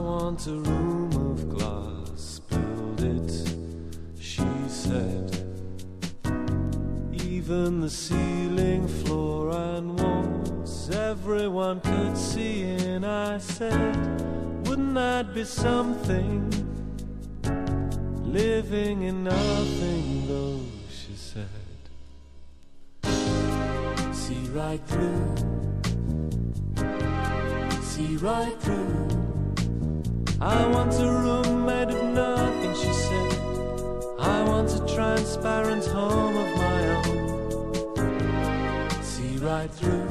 want a room of glass, build it, she said. Even the ceiling, floor and walls, everyone could see in. I said, wouldn't that be something? Living in nothing, though, she said. See right through, see right through. I want a room made of nothing, she said. I want a transparent home of my own. See right through,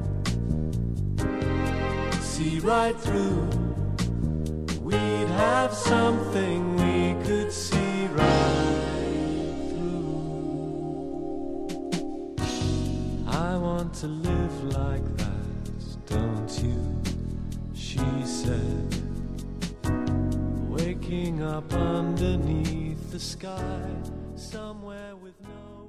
see right through. We'd have something we could see right through. I want to live like that, don't you? She said, waking up underneath the sky, somewhere with no